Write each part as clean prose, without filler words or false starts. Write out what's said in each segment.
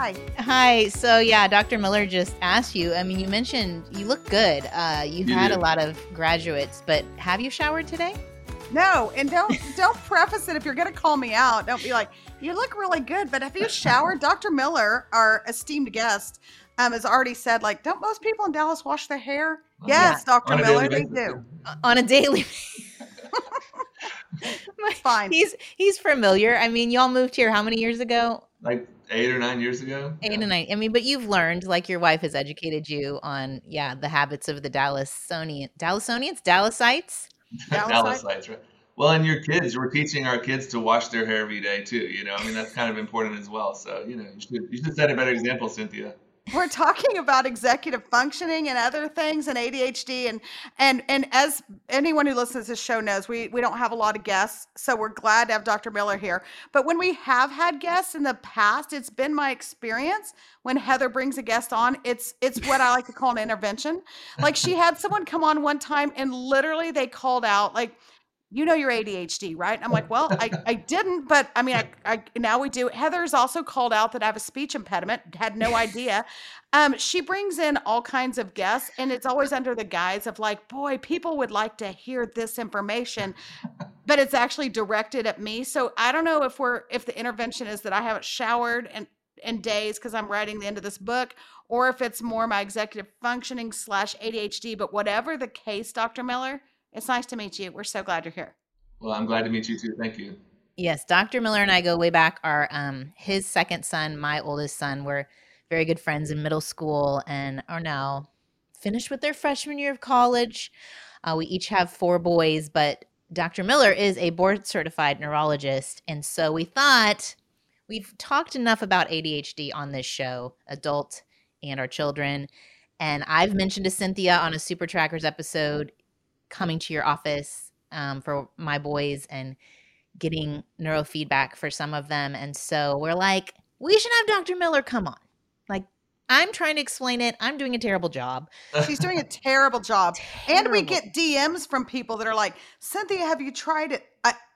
Hi. Hi. So yeah, Dr. Miller just asked you. I mean, you mentioned you look good. You've had a lot of graduates, but have you showered today? No, and don't preface it if you're going to call me out. Don't be like, you look really good, but have you showered? Dr. Miller, our esteemed guest, has already said, like, don't most people in Dallas wash their hair? Yes, Dr. Miller, they do. On a daily Fine. He's familiar. I mean, y'all moved here how many years ago? Like 8 or 9 years ago. 8 or 9. I mean, but you've learned, like your wife has educated you on, the habits of the Dallasites? Dallasites, right? Well, and your kids, we're teaching our kids to wash their hair every day too. I mean, that's kind of important as well. So, you should set a better example, Cynthia. We're talking about executive functioning and other things and ADHD and as anyone who listens to this show knows, we don't have a lot of guests, so we're glad to have Dr. Miller here. But when we have had guests in the past, it's been my experience when Heather brings a guest on, it's what I like to call an intervention. Like she had someone come on one time and literally they called out like, you know, your ADHD, right? And I'm like, well, I didn't, but I mean, I now we do. Heather's also called out that I have a speech impediment, had no idea. She brings in all kinds of guests and it's always under the guise of like, boy, people would like to hear this information, but it's actually directed at me. So I don't know if the intervention is that I haven't showered in days because I'm writing the end of this book, or if it's more my executive functioning / ADHD, but whatever the case, Dr. Miller, it's nice to meet you. We're so glad you're here. Well, I'm glad to meet you too. Thank you. Yes, Dr. Miller and I go way back. Our his second son, my oldest son, were very good friends in middle school and are now finished with their freshman year of college. We each have 4 boys, but Dr. Miller is a board-certified neurologist, and so we thought we've talked enough about ADHD on this show, adult and our children, and I've mentioned to Cynthia on a Super Trackers episode coming to your office for my boys and getting neurofeedback for some of them. And so we're like, we should have Dr. Miller come on. Like, I'm trying to explain it. I'm doing a terrible job. She's doing a terrible job. And we get DMs from people that are like, Cynthia, have you tried it?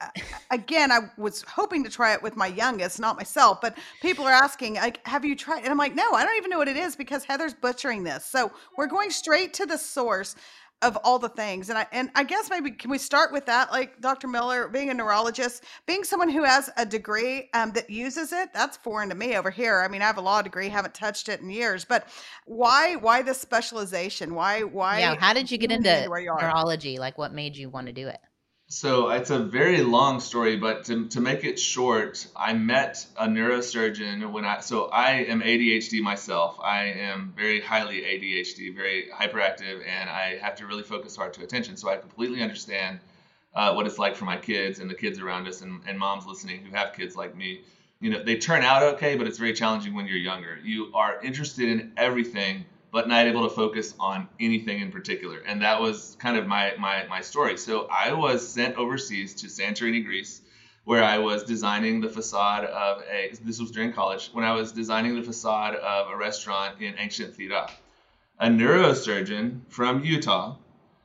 Again, I was hoping to try it with my youngest, not myself, but people are asking, like, have you tried? And I'm like, no, I don't even know what it is because Heather's butchering this. So we're going straight to the source of all the things. And I guess maybe can we start with that? Like Dr. Miller, being a neurologist, being someone who has a degree that uses it, that's foreign to me over here. I mean, I have a law degree, haven't touched it in years, but why this specialization? Why? Yeah. How did you get into neurology? Like what made you want to do it? So it's a very long story, but to make it short, I met a neurosurgeon so I am ADHD myself. I am very highly ADHD, very hyperactive, and I have to really focus hard to attention. So I completely understand what it's like for my kids and the kids around us and moms listening who have kids like me. They turn out okay, but it's very challenging when you're younger. You are interested in everything, but not able to focus on anything in particular. And that was kind of my story. So I was sent overseas to Santorini, Greece, where I was designing the facade this was during college, when I was designing the facade of a restaurant in ancient Thira. A neurosurgeon from Utah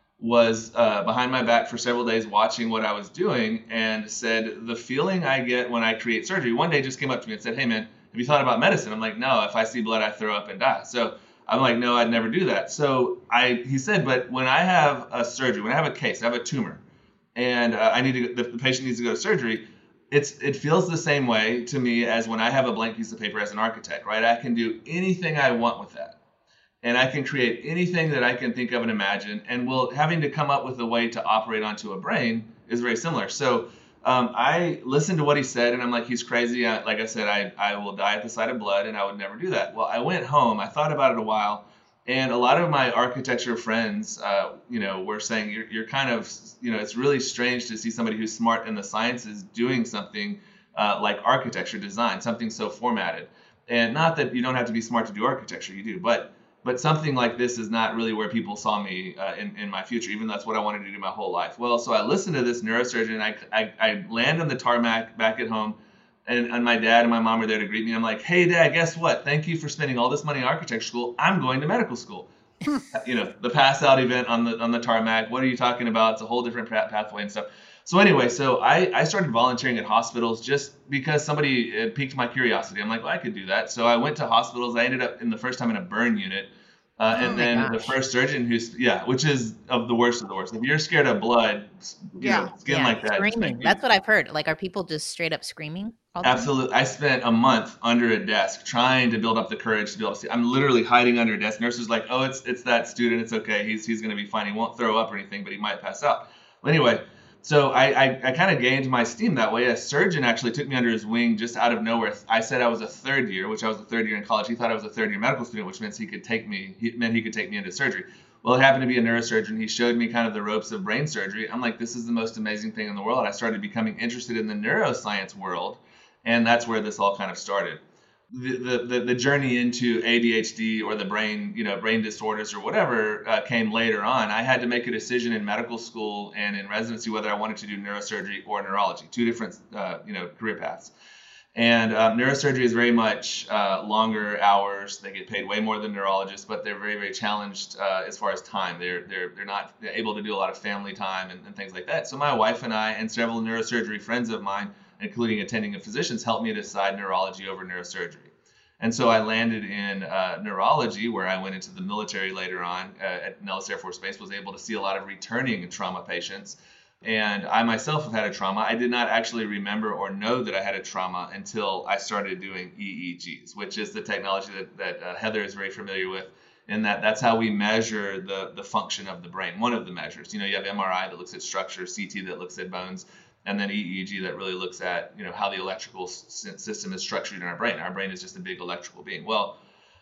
was behind my back for several days watching what I was doing and said, the feeling I get when I create surgery, one day just came up to me and said, hey man, have you thought about medicine? I'm like, no, if I see blood, I throw up and die. So I'm like, no, I'd never do that. So he said, but when I have a surgery, when I have a case, I have a tumor, and the patient needs to go to surgery, it feels the same way to me as when I have a blank piece of paper as an architect, right? I can do anything I want with that. And I can create anything that I can think of and imagine. And having to come up with a way to operate onto a brain is very similar. So I listened to what he said, and I'm like, he's crazy. Like I said, I will die at the sight of blood, and I would never do that. Well, I went home. I thought about it a while, and a lot of my architecture friends, were saying, you're kind of, it's really strange to see somebody who's smart in the sciences doing something like architecture design, something so formatted. And not that you don't have to be smart to do architecture, you do, but something like this is not really where people saw me in my future, even though that's what I wanted to do my whole life. Well, so I listened to this neurosurgeon, and I land on the tarmac back at home, and my dad and my mom were there to greet me. I'm like, hey, Dad, guess what? Thank you for spending all this money in architecture school. I'm going to medical school. The pass out event on the tarmac. What are you talking about? It's a whole different pathway and stuff. So anyway, so I started volunteering at hospitals just because somebody piqued my curiosity. I'm like, well, I could do that. So I went to hospitals. I ended up in the first time in a burn unit. Oh And my then the gosh. first surgeon which is of the worst of the worst. If you're scared of blood, Yeah. skin Yeah, like that, expect screaming. you. That's what I've heard. Like, are people just straight up screaming all the time? Absolutely. I spent a month under a desk trying to build up the courage to be able to see. I'm literally hiding under a desk. Nurse was like, "Oh, it's that student. It's okay. He's going to be fine. He won't throw up or anything, but he might pass out." Well, anyway, so I kind of gained my steam that way. A surgeon actually took me under his wing just out of nowhere. I said I was a third year, which I was a third year in college. He thought I was a third year medical student, which meant he could take me. Meant he could take me into surgery. Well, it happened to be a neurosurgeon. He showed me kind of the ropes of brain surgery. I'm like, this is the most amazing thing in the world. I started becoming interested in the neuroscience world, and that's where this all kind of started. The journey into ADHD or the brain disorders or whatever came later on. I had to make a decision in medical school and in residency whether I wanted to do neurosurgery or neurology, two different career paths. And neurosurgery is very much longer hours. They get paid way more than neurologists, but they're very, very challenged as far as time. They're not able to do a lot of family time and things like that. So my wife and I and several neurosurgery friends of mine, including attending physicians, helped me decide neurology over neurosurgery. And so I landed in neurology, where I went into the military later on at Nellis Air Force Base, was able to see a lot of returning trauma patients. And I myself have had a trauma. I did not actually remember or know that I had a trauma until I started doing EEGs, which is the technology that Heather is very familiar with. In that's how we measure the function of the brain. One of the measures. You have MRI that looks at structure, CT that looks at bones, and then EEG that really looks at how the electrical system is structured in our brain. Our brain is just a big electrical being. Well,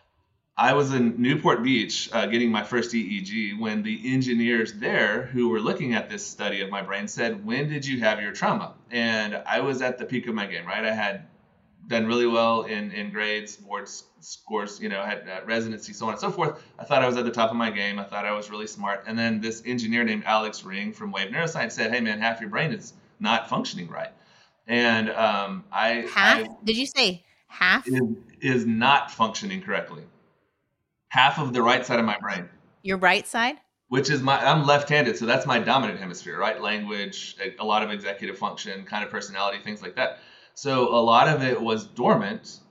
I was in Newport Beach getting my first EEG when the engineers there who were looking at this study of my brain said, "When did you have your trauma?" And I was at the peak of my game, right? I had done really well in grades, board scores, had residency, so on and so forth. I thought I was at the top of my game. I thought I was really smart. And then this engineer named Alex Ring from Wave Neuroscience said, "Hey man, half your brain is not functioning right." And Half? Did you say half? is not functioning correctly. Half of the right side of my brain, Your right side? which is I'm left-handed, so that's my dominant hemisphere, right? Language, a lot of executive function, kind of personality, things like that. So a lot of it was dormant.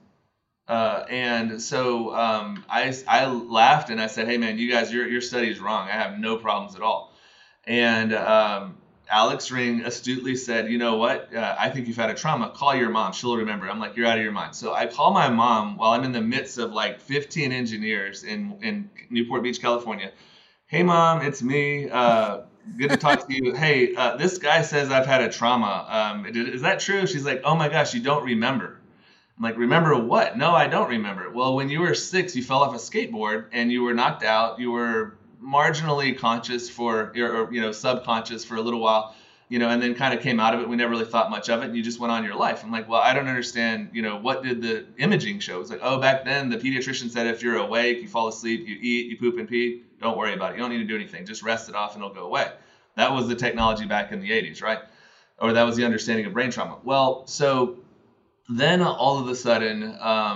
And so I laughed and I said, "Hey man, you guys, your study is wrong. I have no problems at all." And Alex Ring astutely said, "You know what? I think you've had a trauma. Call your mom. She'll remember." I'm like, "You're out of your mind." So I call my mom while I'm in the midst of like 15 engineers in Newport Beach, California. "Hey mom, it's me. Good to talk to you. Hey, this guy says I've had a trauma. Is that true?" She's like, "Oh my gosh, you don't remember." I'm like, "Remember what?" "No, I don't remember." "Well, when you were 6, you fell off a skateboard and you were knocked out. You were marginally conscious or subconscious for a little while, and then kind of came out of it. We never really thought much of it, and you just went on your life." I'm like, "Well, I don't understand. What did the imaging show?" It's like, "Oh, back then the pediatrician said if you're awake, you fall asleep, you eat, you poop and pee, don't worry about it. You don't need to do anything. Just rest it off and it'll go away." That was the technology back in the 80s, right? Or that was the understanding of brain trauma. Well, so then all of a sudden,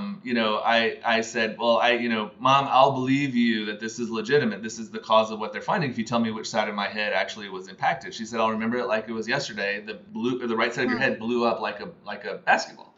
I said, "Well, Mom, I'll believe you that this is legitimate. This is the cause of what they're finding if you tell me which side of my head actually was impacted." She said, "I'll remember it like it was yesterday. The right side of your head blew up like a basketball."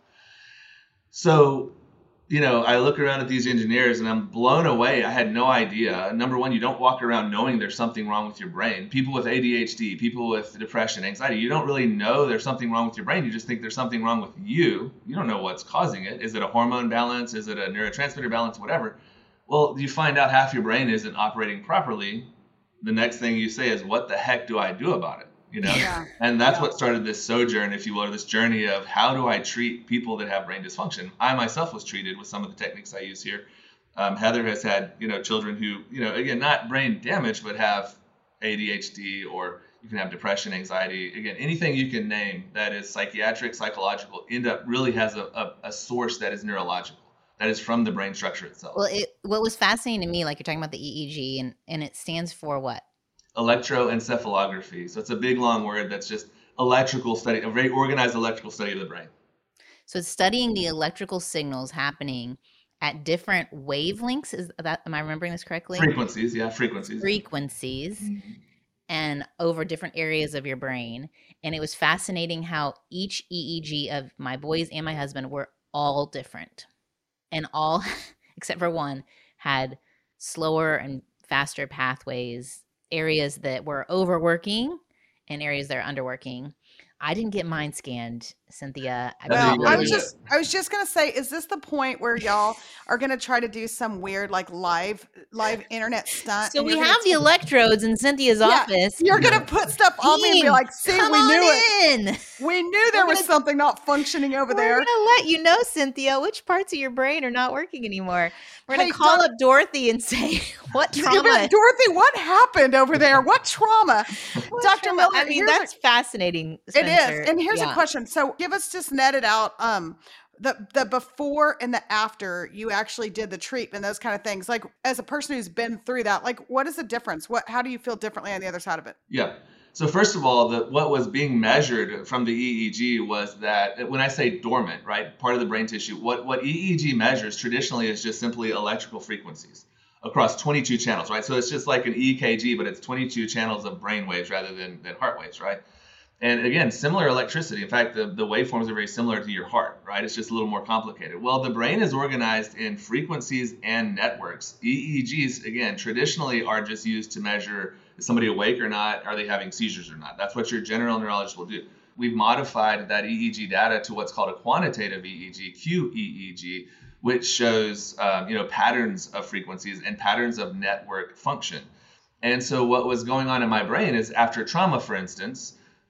So, I look around at these engineers and I'm blown away. I had no idea. Number one, you don't walk around knowing there's something wrong with your brain. People with ADHD, people with depression, anxiety, you don't really know there's something wrong with your brain. You just think there's something wrong with you. You don't know what's causing it. Is it a hormone balance? Is it a neurotransmitter balance? Whatever. Well, you find out half your brain isn't operating properly. The next thing you say is, "What the heck do I do about it?" Yeah. And that's Yeah. what started this sojourn, if you will, or this journey of how do I treat people that have brain dysfunction. I myself was treated with some of the techniques I use here. Heather has had, children who, again, not brain damage, but have ADHD, or you can have depression, anxiety, again, anything you can name that is psychiatric, psychological, really has a source that is neurological, that is from the brain structure itself. Well, what was fascinating to me, like you're talking about the EEG, and it stands for what? Electroencephalography. So it's a big long word that's just electrical study, a very organized electrical study of the brain. So it's studying the electrical signals happening at different wavelengths. Am I remembering this correctly? Frequencies, yeah, frequencies. Frequencies. Mm-hmm. And over different areas of your brain. And it was fascinating how each EEG of my boys and my husband were all different. And all, except for one, had slower and faster pathways, areas that were overworking and areas that are underworking. I didn't get mine scanned, Cynthia. I That's what Well, you I gotta was do. I was just gonna say, is this the point where y'all are gonna try to do some weird like live internet stunt? So and we you're gonna have the take- electrodes in Cynthia's yeah, office. you're gonna put stuff on me and be Team, like, "See, come we on knew it. in. We knew there We're was gonna something not functioning over We're there." gonna let you know, Cynthia, which parts of your brain are not working anymore. We're gonna Hey, call Doc- up Dorothy and say, "What You trauma? bet, Dorothy, what happened over there? What trauma? What Dr. trauma?" Miller, I mean, here's a- that's fascinating, It is. Spencer. And here's a Yeah. question. So give us just net it out. The before and the after you actually did the treatment, those kind of things. Like as a person who's been through that, like what is the difference? How do you feel differently on the other side of it? Yeah. So first of all, what was being measured from the EEG was that when I say dormant, right, part of the brain tissue, what EEG measures traditionally is just simply electrical frequencies across 22 channels, right? So it's just like an EKG, but it's 22 channels of brain waves rather than heart waves, right? And again, similar electricity. In fact, the waveforms are very similar to your heart, right? It's just a little more complicated. Well, the brain is organized in frequencies and networks. EEGs, again, traditionally are just used to measure is somebody awake or not, are they having seizures or not. That's what your general neurologist will do. We've modified that EEG data to what's called a quantitative EEG, QEEG, which shows patterns of frequencies and patterns of network function. And so what was going on in my brain is after trauma, for instance,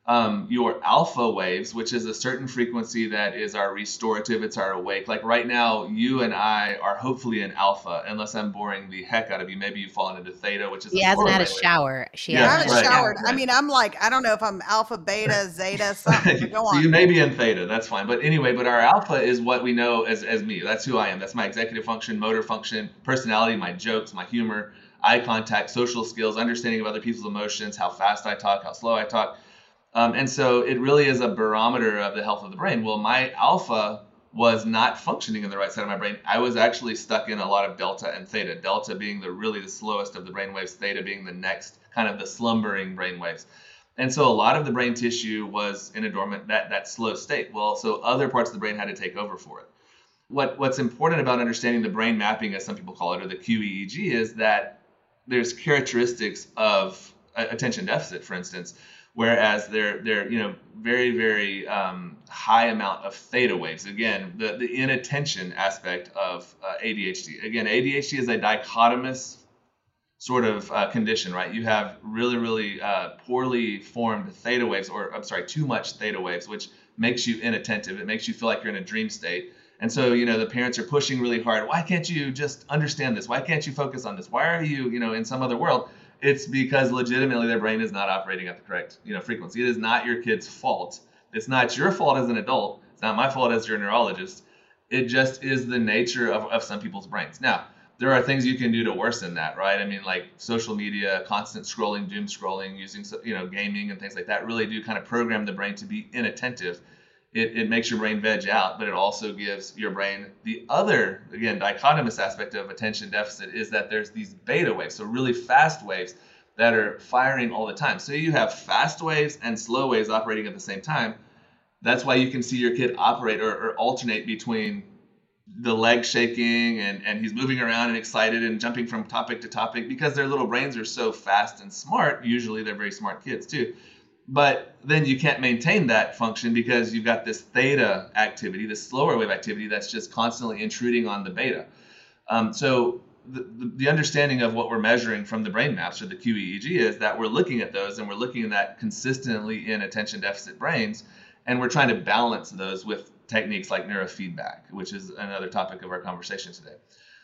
your alpha waves, which is a certain frequency that is our restorative, it's our awake. Like right now, you and I are hopefully in alpha, unless I'm boring the heck out of you. Maybe you've fallen into theta, which is She a hasn't slower had a brainwave. shower. I haven't right, showered. I right. mean, I'm like, I don't know if I'm alpha, beta, zeta, something. But go So on. you may be in theta, that's fine. But anyway, but our alpha is what we know as me. That's who I am. That's my executive function, motor function, personality, my jokes, my humor, eye contact, social skills, understanding of other people's emotions, how fast I talk, how slow I talk. And so it really is a barometer of the health of the brain. Well, my alpha was not functioning in the right side of my brain. I was actually stuck in a lot of delta and theta. Delta being really the slowest of the brain waves, theta being the next kind of the slumbering brain waves. And so a lot of the brain tissue was in a dormant, that slow state. Well, so other parts of the brain had to take over for it. What's important about understanding the brain mapping, as some people call it, or the QEEG, is that there's characteristics of attention deficit, for instance. Whereas they're very, very high amount of theta waves. Again, the inattention aspect of ADHD. Again, ADHD is a dichotomous sort of condition, right? You have really, really poorly formed theta waves, too much theta waves, which makes you inattentive. It makes you feel like you're in a dream state. And so, the parents are pushing really hard. Why can't you just understand this? Why can't you focus on this? Why are you, in some other world? It's because legitimately their brain is not operating at the correct, frequency. It is not your kid's fault. It's not your fault as an adult. It's not my fault as your neurologist. It just is the nature of some people's brains. Now, there are things you can do to worsen that, right? I mean, like social media, constant scrolling, doom scrolling, using, gaming and things like that really do kind of program the brain to be inattentive. It makes your brain veg out, but it also gives your brain the other, again, dichotomous aspect of attention deficit is that there's these beta waves, so really fast waves that are firing all the time. So you have fast waves and slow waves operating at the same time. That's why you can see your kid operate or alternate between the leg shaking and he's moving around and excited and jumping from topic to topic because their little brains are so fast and smart. Usually they're very smart kids too. But then you can't maintain that function because you've got this theta activity, this slower wave activity that's just constantly intruding on the beta. So the understanding of what we're measuring from the brain maps or the QEEG is that we're looking at those and we're looking at that consistently in attention deficit brains, and we're trying to balance those with techniques like neurofeedback, which is another topic of our conversation today.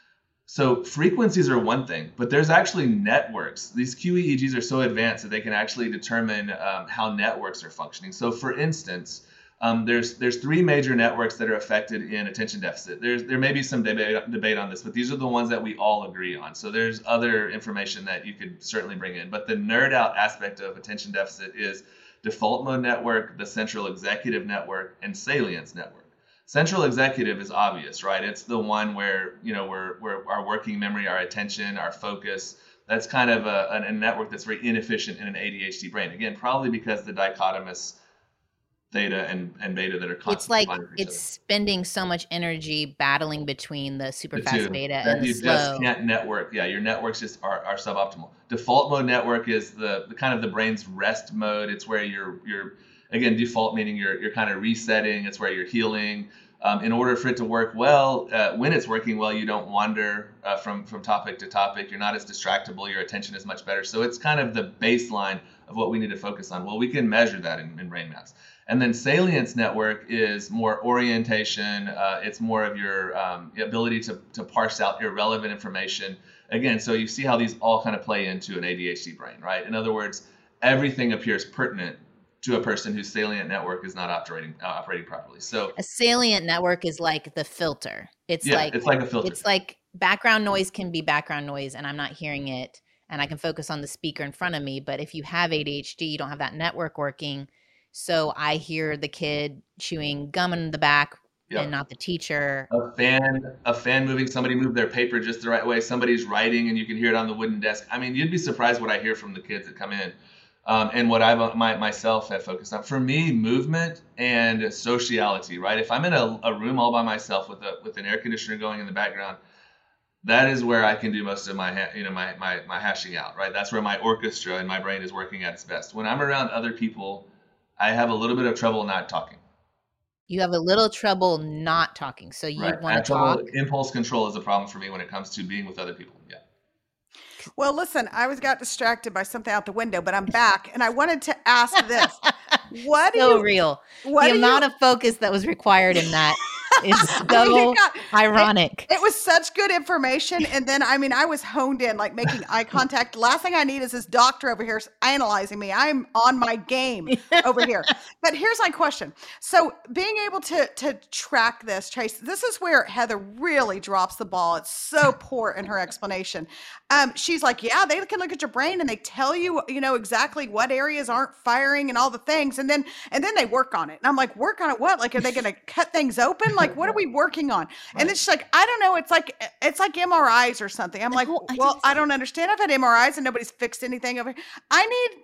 So frequencies are one thing, but there's actually networks. These QEEGs are so advanced that they can actually determine how networks are functioning. So for instance, there's three major networks that are affected in attention deficit. There may be some debate on this, but these are the ones that we all agree on. So there's other information that you could certainly bring in, but the nerd out aspect of attention deficit is default mode network, the central executive network, and salience network. Central executive is obvious, right? It's the one where, where our working memory, our attention, our focus, That's kind of a network that's very inefficient in an ADHD brain. Again, probably because the dichotomous theta and beta that are It's constantly like fighting for each it's other. spending so much energy battling between the super The fast two beta that and the you just slow. can't network. Yeah, your networks just are suboptimal. Default mode network is the kind of the brain's rest mode. It's where you're again, default meaning you're kind of resetting. It's where you're healing. In order for it to work well, when it's working well, you don't wander from topic to topic. You're not as distractible. Your attention is much better. So it's kind of the baseline of what we need to focus on. Well, we can measure that in brain maps. And then salience network is more orientation. It's more of your ability to parse out irrelevant information. Again, so you see how these all kind of play into an ADHD brain, right? In other words, everything appears pertinent to a person whose salient network is not operating properly. So A salient network is like the filter. yeah, it's like a filter. It's like background noise can be background noise and I'm not hearing it and I can focus on the speaker in front of me. But if you have ADHD, you don't have that network working. So I hear the kid chewing gum in the back Yep. and not the teacher. A fan moving, somebody moved their paper just the right way, somebody's writing and you can hear it on the wooden desk. I mean, you'd be surprised what I hear from the kids that come in. And what myself have focused on. For me, movement and sociality, right? If I'm in a room all by myself with an air conditioner going in the background, that is where I can do most of my my hashing out, right? That's where my orchestra and my brain is working at its best. When I'm around other people, I have a little bit of trouble not talking. You have a little trouble not talking. So you Right. want to talk. Impulse control is a problem for me when it comes to being with other people. Yeah. Well, listen, I got distracted by something out the window, but I'm back, and I wanted to ask this: What do So you? real. What The do amount you? of focus that was required in that is I mean, so it got- ironic. It was such good information. And then, I mean, I was honed in, like making eye contact. Last thing I need is this doctor over here analyzing me. I'm on my game over here. But here's my question. So being able to track this, Chase, this is where Heather really drops the ball. It's so poor in her explanation. She's like, yeah, they can look at your brain and they tell you, exactly what areas aren't firing and all the things. And then they work on it. And I'm like, work on it what? Like, are they going to cut things open? Like, what are we working on? And then she's like, I don't know. It's like MRIs or something. I'm like, whole well, idea- I don't understand. I've had MRIs and nobody's fixed anything over here. I need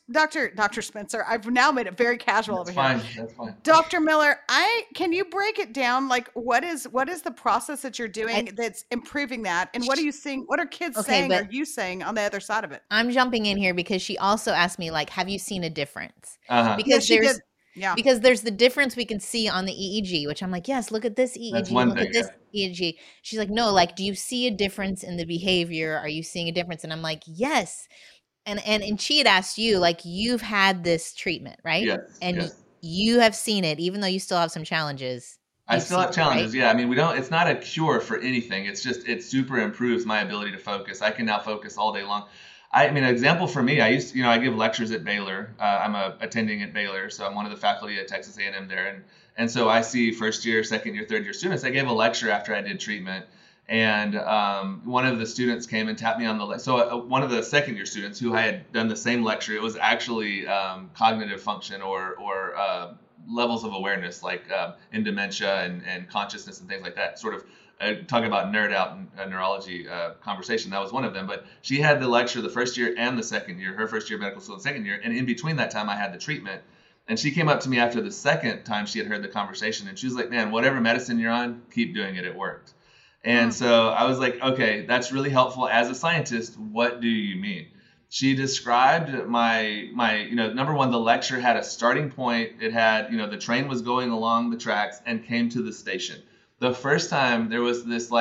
Dr. Spencer. I've now made it very casual That's over here. fine. That's fine. Dr. Miller, can you break it down? Like, what is the process that you're doing that's improving that? And what are you seeing? What are kids saying? Are you saying on the other side of it? I'm jumping in here because she also asked me, like, have you seen a difference? Uh-huh. Because she there's did. Yeah. because there's the difference we can see on the EEG, which I'm like, yes, look at this EEG, That's one look thing, at this EEG. She's like, no, like, do you see a difference in the behavior? Are you seeing a difference? And I'm like, yes. And she had asked you, like, you've had this treatment, right? Yes. And yes. you have seen it, even though you still have some challenges. I You've still have seen it, right? challenges. Yeah. I mean, it's not a cure for anything. It's just, it super improves my ability to focus. I can now focus all day long. I mean, an example for me, I give lectures at Baylor. I'm attending at Baylor, so I'm one of the faculty at Texas A&M there. And so I see first year, second year, third year students. I gave a lecture after I did treatment. And one of the students came and tapped me on the leg. So one of the second year students who I had done the same lecture, it was actually cognitive function or levels of awareness, like in dementia and consciousness and things like that. Sort of talk about nerd out neurology conversation. That was one of them. But she had the lecture the first year and the second year, her first year of medical school and second year. And in between that time, I had the treatment. And she came up to me after the second time she had heard the conversation. And she was like, man, whatever medicine you're on, keep doing it. It worked. And so I was like, okay, that's really helpful. As a scientist, what do you mean? She described my number one, the lecture had a starting point. It had, the train was going along the tracks and came to the station. The first time there was this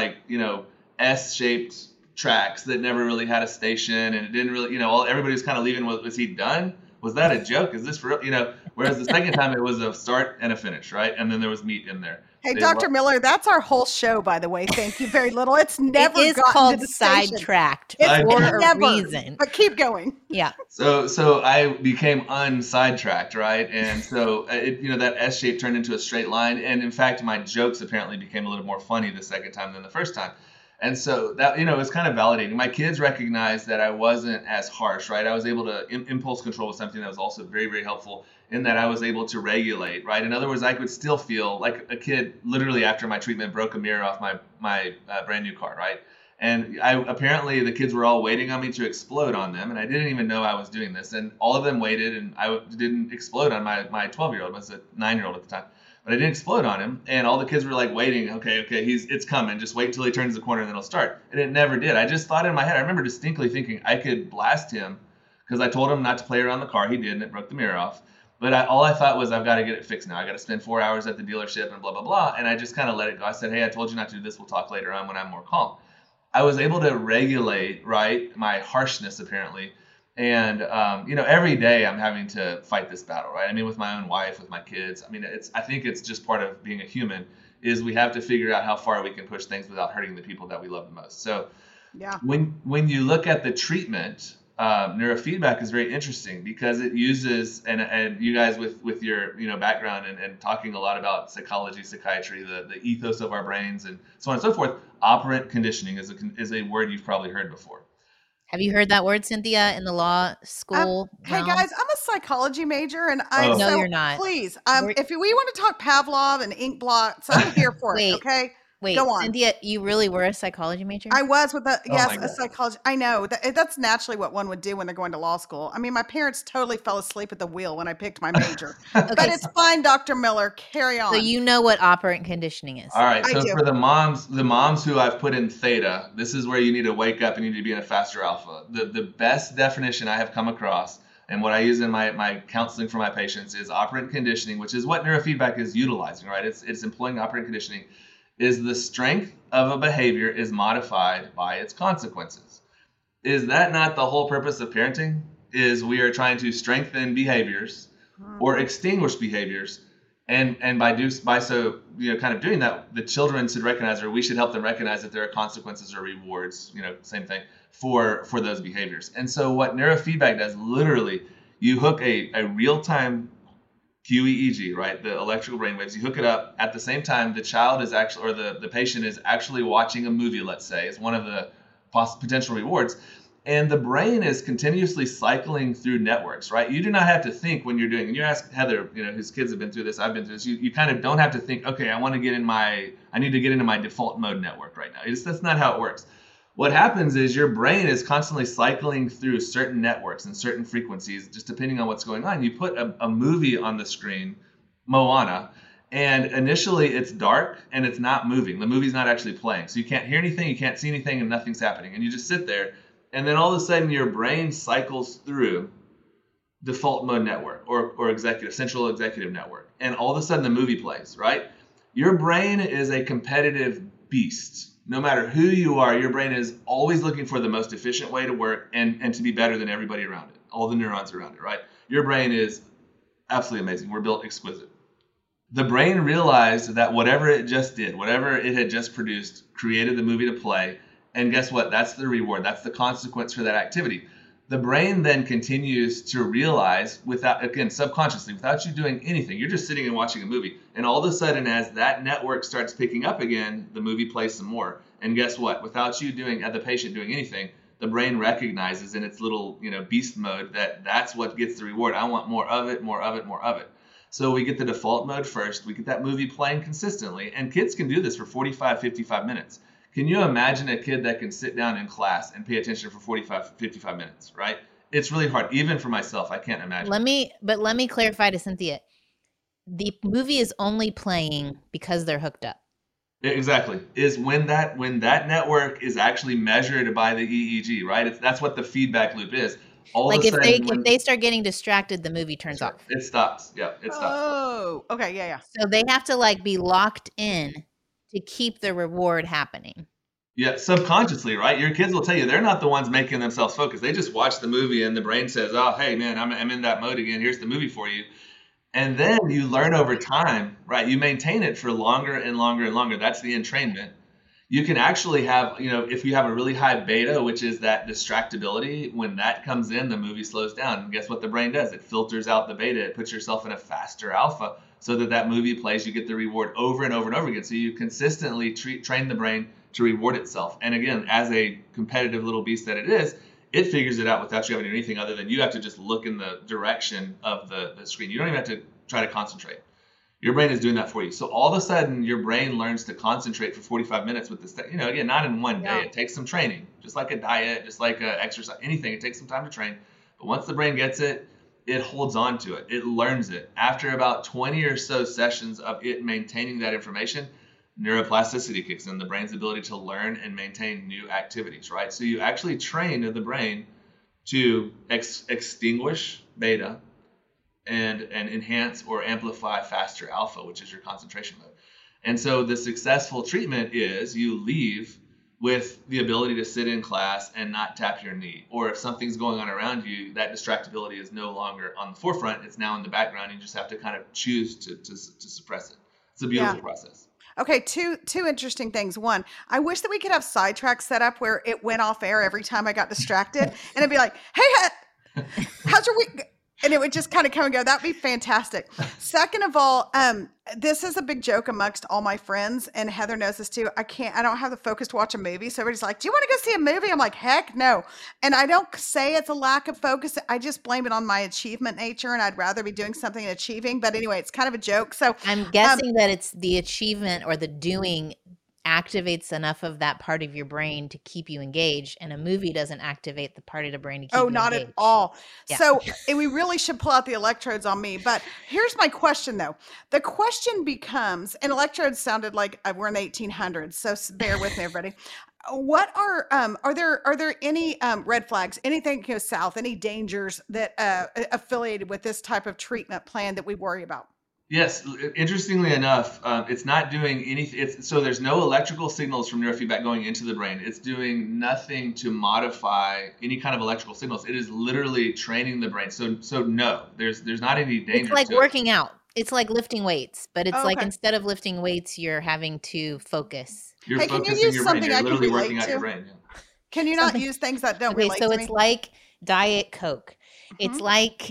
S-shaped tracks that never really had a station, and it didn't really, everybody was kind of leaving. Was he done? Was that a joke? Is this for real? Whereas the second time it was a start and a finish, right? And then there was meat in there. Hey, Dr. Miller, that's our whole show, by the way. Thank you very little. It's never It is gotten called to the station. Sidetracked It's for a never, reason. But keep going. Yeah. So I became unsidetracked, right? And so that S shape turned into a straight line. And in fact, my jokes apparently became a little more funny the second time than the first time. And so that, it was kind of validating. My kids recognized that I wasn't as harsh, right? I was able to, impulse control was something that was also very, very helpful in that I was able to regulate, right? In other words, I could still feel like a kid literally after my treatment broke a mirror off my brand new car, right? And apparently the kids were all waiting on me to explode on them, and I didn't even know I was doing this. And all of them waited, and I didn't explode on my 12-year-old. I was a 9-year-old at the time, but I didn't explode on him. And all the kids were like waiting. Okay, it's coming. Just wait until he turns the corner, and then it'll start. And it never did. I just thought in my head. I remember distinctly thinking I could blast him because I told him not to play around the car. He did, and it broke the mirror off. But all I thought was, I've got to get it fixed now. I got to spend 4 hours at the dealership and blah, blah, blah. And I just kind of let it go. I said, hey, I told you not to do this. We'll talk later on when I'm more calm. I was able to regulate, right, my harshness apparently. And, every day I'm having to fight this battle, right? I mean, with my own wife, with my kids. I mean, I think it's just part of being a human is we have to figure out how far we can push things without hurting the people that we love the most. So Yeah. when you look at the treatment, neurofeedback is very interesting because it uses, and you guys with your background and talking a lot about psychology, psychiatry, the ethos of our brains, and so on and so forth. Operant conditioning is a word you've probably heard before. Have you heard that word, Cynthia, in the law school? Hey realm? guys, I'm a psychology major, and No, you're not. Please, if we want to talk Pavlov and ink blots, I'm here for it. Wait. Okay. Wait, Go on. Cynthia, you really were a psychology major? I was with my a God. psychology. I know that's naturally what one would do when they're going to law school. I mean, my parents totally fell asleep at the wheel when I picked my major. But it's fine, Dr. Miller. Carry on. So you know what operant conditioning is. All right. I So do. for the moms who I've put in theta, this is where you need to wake up and you need to be in a faster alpha. The best definition I have come across, and what I use in my counseling for my patients, is operant conditioning, which is what neurofeedback is utilizing, right? It's employing operant conditioning. Is the strength of a behavior is modified by its consequences. Is that not the whole purpose of parenting? Is we are trying to strengthen behaviors or extinguish behaviors, and by so kind of doing that, the children should recognize, or we should help them recognize, that there are consequences or rewards, same thing, for those behaviors. And so what neurofeedback does, literally, you hook a real-time QEEG, right? The electrical brainwaves. You hook it up at the same time the child is actually, or the patient is actually watching a movie, let's say, is one of the potential rewards. And the brain is continuously cycling through networks, right? You do not have to think when you're doing, and you ask Heather, whose kids have been through this, I've been through this, you kind of don't have to think, okay, I need to get into my default mode network right now. That's not how it works. What happens is your brain is constantly cycling through certain networks and certain frequencies, just depending on what's going on. You put a movie on the screen, Moana, and initially it's dark and it's not moving. The movie's not actually playing. So you can't hear anything, you can't see anything, and nothing's happening. And you just sit there, and then all of a sudden your brain cycles through default mode network or central executive network. And all of a sudden the movie plays, right? Your brain is a competitive beast. No matter who you are, your brain is always looking for the most efficient way to work and to be better than everybody around it, all the neurons around it, right? Your brain is absolutely amazing. We're built exquisite. The brain realized that whatever it just did, whatever it had just produced, created the movie to play. And guess what? That's the reward. That's the consequence for that activity. The brain then continues to realize, subconsciously, without you doing anything, you're just sitting and watching a movie. And all of a sudden, as that network starts picking up again, the movie plays some more. And guess what? Without you the patient doing anything, the brain recognizes in its little, beast mode that's what gets the reward. I want more of it, more of it, more of it. So we get the default mode first. We get that movie playing consistently. And kids can do this for 45, 55 minutes. Can you imagine a kid that can sit down in class and pay attention for 45, 55 minutes, right? It's really hard. Even for myself, I can't imagine. Let me clarify to Cynthia. The movie is only playing because they're hooked up. Exactly. Is when that network is actually measured by the EEG, right? That's what the feedback loop is. If they start getting distracted, the movie turns off. It stops. Yeah, it stops. Oh, okay, yeah. So they have to be locked in to keep the reward happening. Yeah, subconsciously, right? Your kids will tell you they're not the ones making themselves focus. They just watch the movie and the brain says, oh, hey, man, I'm in that mode again. Here's the movie for you. And then you learn over time, right? You maintain it for longer and longer and longer. That's the entrainment. You can actually have, if you have a really high beta, which is that distractibility, when that comes in, the movie slows down. And guess what the brain does? It filters out the beta. It puts yourself in a faster alpha so that movie plays. You get the reward over and over and over again. So you consistently train the brain to reward itself. And again, as a competitive little beast that it is, it figures it out without you having to do anything other than you have to just look in the direction of the screen. You don't even have to try to concentrate. Your brain is doing that for you. So all of a sudden, your brain learns to concentrate for 45 minutes with this thing. Again, not in one day. Yeah. It takes some training, just like a diet, just like a exercise, anything. It takes some time to train. But once the brain gets it, it holds on to it. It learns it. After about 20 or so sessions of it maintaining that information, neuroplasticity kicks in, the brain's ability to learn and maintain new activities, right? So you actually train the brain to extinguish beta and enhance or amplify faster alpha, which is your concentration mode. And so the successful treatment is you leave with the ability to sit in class and not tap your knee. Or if something's going on around you, that distractibility is no longer on the forefront. It's now in the background. You just have to kind of choose to suppress it. It's a beautiful process. Okay, two interesting things. One, I wish that we could have sidetracks set up where it went off air every time I got distracted, and it'd be like, "Hey, how's your week?" And it would just kind of come and go. That'd be fantastic. Second of all, this is a big joke amongst all my friends, and Heather knows this too. I don't have the focus to watch a movie. So everybody's like, "Do you want to go see a movie?" I'm like, "Heck no." And I don't say it's a lack of focus. I just blame it on my achievement nature, and I'd rather be doing something and achieving. But anyway, it's kind of a joke. So I'm guessing that it's the achievement or the doing activates enough of that part of your brain to keep you engaged, and a movie doesn't activate the part of the brain to keep you not engaged. at all. Yeah. So we really should pull out the electrodes on me. But here's my question, though. The question becomes, and electrodes sounded like we're in the 1800s, so bear with me, everybody. What are there any red flags, anything goes south, any dangers that affiliated with this type of treatment plan that we worry about? Yes, interestingly enough, it's not doing anything. So there's no electrical signals from neurofeedback going into the brain. It's doing nothing to modify any kind of electrical signals. It is literally training the brain. So no, there's not any danger. It's like working out. It's like lifting weights, but it's like okay. instead of lifting weights, you're having to focus. You're Hey, can you focusing use your brain. something You're I can literally relate working out to? your brain. Yeah. Can you not use things that don't Okay, relate so to it's me? like Diet Coke. It's like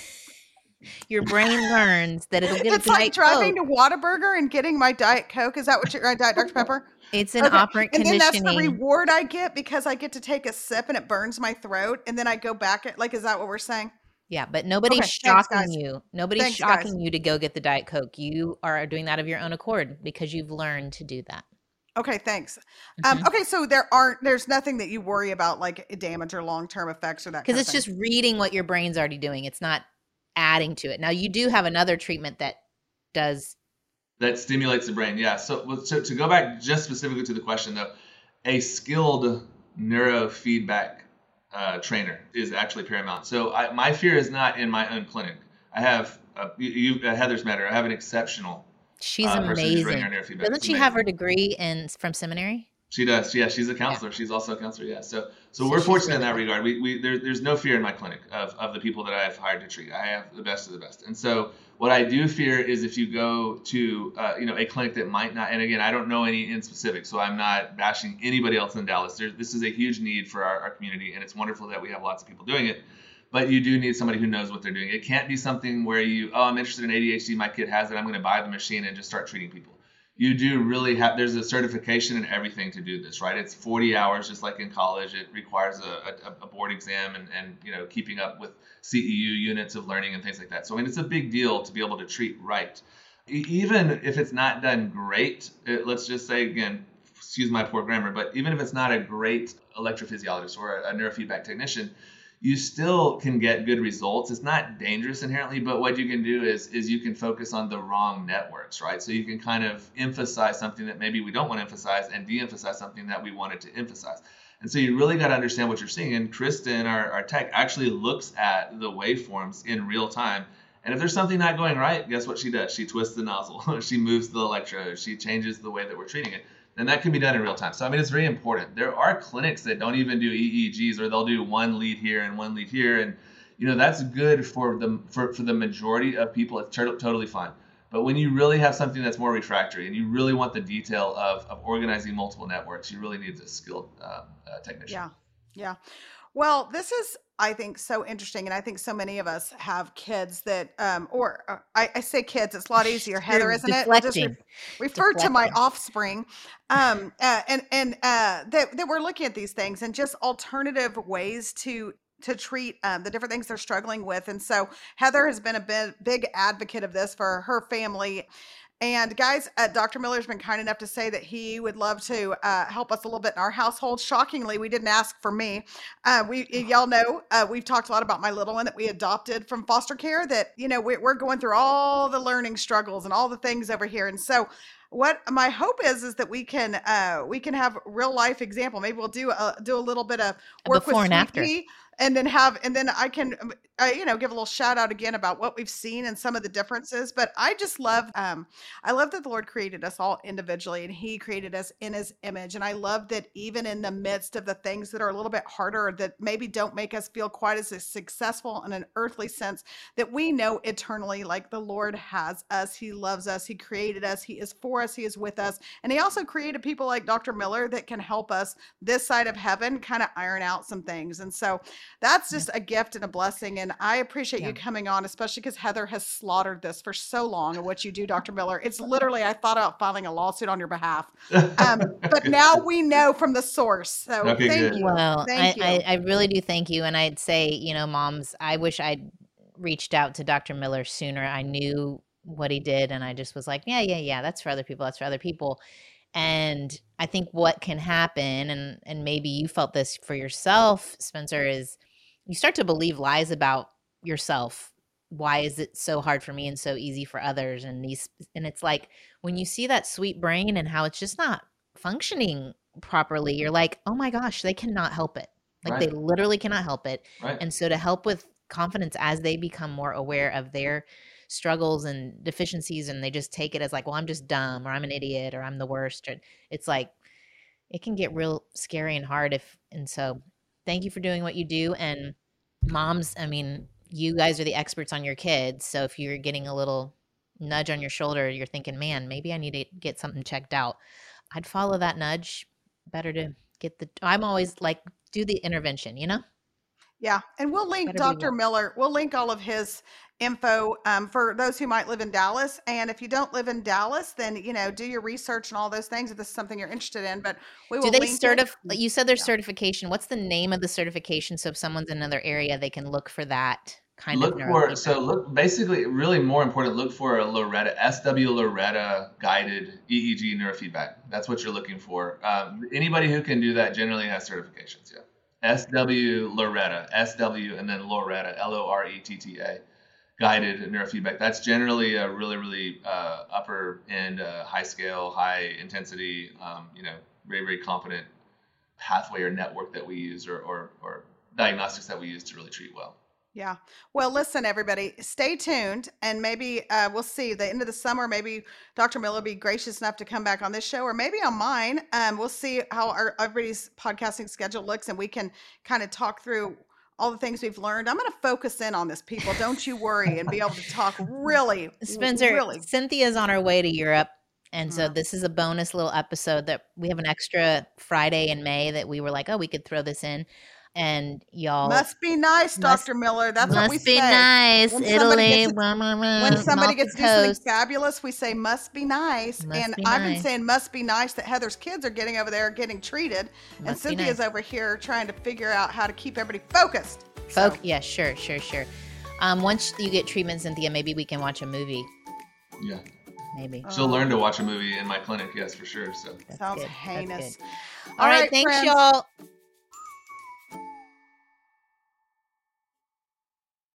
your brain learns that it'll get It's a like Diet driving Coke. to Whataburger and getting my Diet Coke. Is that what you're Diet Dr. Pepper? It's an Okay. operant And then that's the conditioning. reward I get because I get to take a sip and it burns my throat. And then I go back at is that what we're saying? Yeah, but nobody's Okay, thanks, shocking guys. you. Nobody's Thanks, shocking guys. you to go get the Diet Coke. You are doing that of your own accord because you've learned to do that. Okay, thanks. Mhm. Okay, so there's nothing that you worry about like damage or long-term effects or that Because kind it's of thing. just reading what your brain's already doing. It's not adding to it. Now, you do have another treatment that does. That stimulates the brain. Yeah. So to go back just specifically to the question though, a skilled neurofeedback trainer is actually paramount. So my fear is not in my own clinic. I have Heather's met her. I have an exceptional She's person who's running amazing. our neurofeedback. Doesn't It's she have her amazing. degree from seminary? She does. Yeah, she's a counselor. She's also a counselor. Yeah. So we're she's fortunate in really that cool. regard. There's no fear in my clinic of the people that I have hired to treat. I have the best of the best. And so what I do fear is if you go to a clinic that might not. And again, I don't know any in specific, so I'm not bashing anybody else in Dallas. This is a huge need for our community, and it's wonderful that we have lots of people doing it. But you do need somebody who knows what they're doing. It can't be something where I'm interested in ADHD, my kid has it, I'm going to buy the machine and just start treating people. You do really there's a certification and everything to do this, right? It's 40 hours, just like in college. It requires a board exam and keeping up with CEU units of learning and things like that. So, I mean, it's a big deal to be able to treat right. Even if it's not done great, let's just say, again, excuse my poor grammar, but even if it's not a great electrophysiologist or a neurofeedback technician, you still can get good results. It's not dangerous inherently, but what you can do is you can focus on the wrong networks, right? So you can kind of emphasize something that maybe we don't want to emphasize and de-emphasize something that we wanted to emphasize. And so you really got to understand what you're seeing. And Kristen, our tech, actually looks at the waveforms in real time. And if there's something not going right, guess what she does? She twists the nozzle. She moves the electrode. She changes the way that we're treating it. And that can be done in real time. So, I mean, it's very important. There are clinics that don't even do EEGs, or they'll do one lead here and one lead here. And, that's good for the majority of people. It's totally fine. But when you really have something that's more refractory and you really want the detail of organizing multiple networks, you really need a skilled technician. Yeah. Yeah. Well, this is, I think, so interesting. And I think so many of us have kids that, I say kids, it's a lot easier, Heather, You're isn't it? We'll just deflecting. refer to my Deflecting. offspring. That we're looking at these things and just alternative ways to treat the different things they're struggling with. And so Heather has been a big advocate of this for her family. And guys, Dr. Miller's been kind enough to say that he would love to help us a little bit in our household. Shockingly, we didn't ask for me. Y'all know, we've talked a lot about my little one that we adopted from foster care, that, we're going through all the learning struggles and all the things over here. And so what my hope is that we can have real life example. Maybe we'll do a little bit of work before with and Sweet after. Pea, and then I can give a little shout out again about what we've seen and some of the differences. But I just love I love that the Lord created us all individually, and he created us in his image. And I love that even in the midst of the things that are a little bit harder, or that maybe don't make us feel quite as successful in an earthly sense, that we know eternally, like the Lord has us. He loves us. He created us. He is for us. He is with us. And he also created people like Dr. Miller that can help us this side of heaven kind of iron out some things. And so that's just a gift and a blessing. And I appreciate you coming on, especially because Heather has slaughtered this for so long, and what you do, Dr. Miller. It's literally, I thought about filing a lawsuit on your behalf. But now we know from the source. So Okay, thank good. you. Well, Thank you. I really do thank you. And I'd say, moms, I wish I'd reached out to Dr. Miller sooner. I knew what he did, and I just was like, yeah, that's for other people. That's for other people. And I think what can happen, and maybe you felt this for yourself, Spencer, is you start to believe lies about yourself. Why is it so hard for me and so easy for others? And it's like when you see that sweet brain and how it's just not functioning properly, you're like, oh my gosh, they cannot help it. Like they literally cannot help it. Right. And so to help with confidence as they become more aware of their struggles and deficiencies, and they just take it as like, well, I'm just dumb, or I'm an idiot, or I'm the worst. Or it's like, it can get real scary and hard and so thank you for doing what you do. And moms, I mean, you guys are the experts on your kids. So if you're getting a little nudge on your shoulder, you're thinking, man, maybe I need to get something checked out, I'd follow that nudge. Better to I'm always like, do the intervention, Yeah. And we'll link Dr. Miller. We'll link all of his info for those who might live in Dallas. And if you don't live in Dallas, then, do your research and all those things if this is something you're interested in. But we will Do they link it. You said there's certification. What's the name of the certification? So if someone's in another area, they can look for that kind of neurofeedback. Basically, really more important, look for a Loretta, SW Loretta guided EEG neurofeedback. That's what you're looking for. Anybody who can do that generally has certifications. Yeah. SW Loretta, SW, and then Loretta, LORETTA, guided neurofeedback. That's generally a really, really upper end, high scale, high intensity, very, very competent pathway or network that we use, or diagnostics that we use to really treat well. Yeah. Well, listen, everybody, stay tuned, and maybe we'll see the end of the summer. Maybe Dr. Miller will be gracious enough to come back on this show, or maybe on mine. We'll see how everybody's podcasting schedule looks, and we can kind of talk through all the things we've learned. I'm going to focus in on this, people. Don't you worry, and be able to talk really, Spencer, really. Cynthia's on her way to Europe. And so this is a bonus little episode that we have an extra Friday in May that we were like, oh, we could throw this in. And y'all Must be nice, Dr. Miller. That's what we say. Must be nice, Italy. When somebody gets to do something fabulous, we say must be nice. And I've been saying must be nice that Heather's kids are getting over there, getting treated, and Cynthia's over here trying to figure out how to keep everybody focused. Yeah, sure. Once you get treatment, Cynthia, maybe we can watch a movie. Yeah. Maybe. She'll learn to watch a movie in my clinic, yes, for sure. So sounds heinous. All right, thanks, friends. y'all.